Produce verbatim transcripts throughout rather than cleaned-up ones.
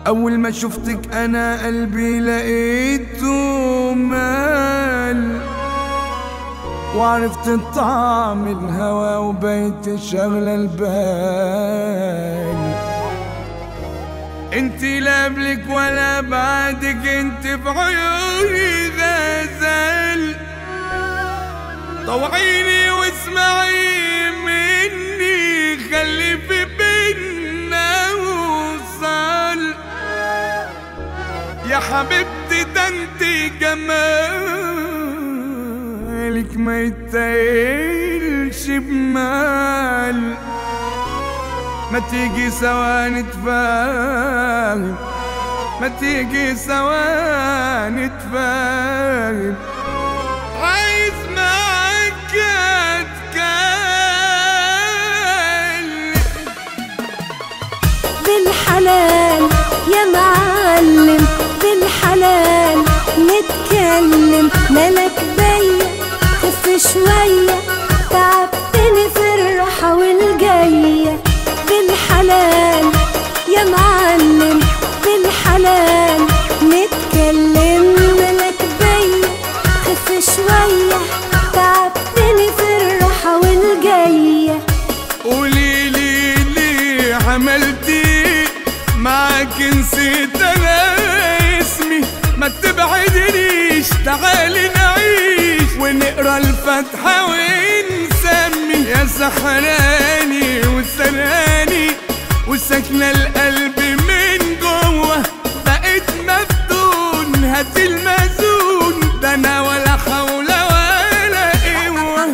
أول ما شفتك أنا قلبي لقيته مال، وعرفت طعم الهوى وبقيت شغلة البال. انتي لا قبلك ولا بعدك، انتي في عيوني غزال. طوعيني واسمعي مني، خلي في بينا وصال. يا حبيبتي ده انتي جمالك ما يتقلش بمال. ما تيجي سوا نتفاهم، ما تيجي سوا نتفاهم. عايز معاك اتكلم بالحلال يا معلم، بالحلال نتكلم. مالك بيا خف شوية، تعبتني في الراحة والجاية. بالحلال يا معلم، بالحلال نتكلم. مالك بيا خف شوية، تعبتني في الراحة والجاية. قوليلي ليه عملتي معاك نسيت انا اسمي؟ ما تبعدنيش، تعالي نعيش ونقرا الفاتحة ونسمي. يا سحراني وسراني وسكنة القلب من جوه، بقيت مفتون هات المزون. ده انا ولا حول ولا قوة.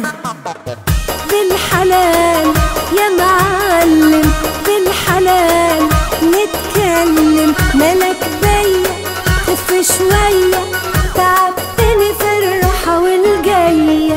بالحلال يا معلم، بالحلال نتكلم. مالك بيا خف شوية، تعبتني في الراحة والجاية.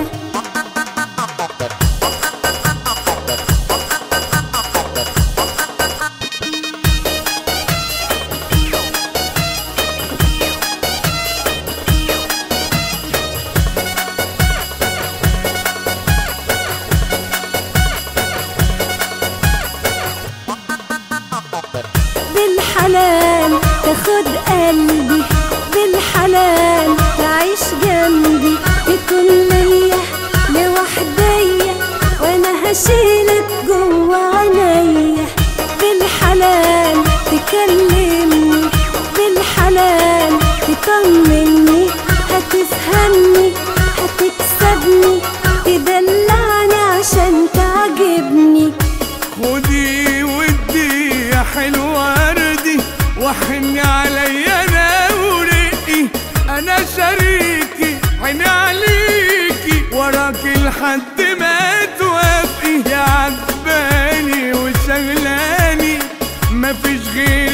بالحلال تاخد قلبي، بالحلال تعيش جنبي. تكون ليا لوحديا وانا هشيلك جوا عينيا. بالحلال تكلمني، بالحلال تطمني. هتفهمني هتكسبني، تدلعني عشان تعجبني. خدي ودي يا حلوة وردي، وحني عليا انا ورقي. انا شريكي عيني عليكي، وراكي لحد ما توافقي. يا عجباني وشغلاني مفيش غير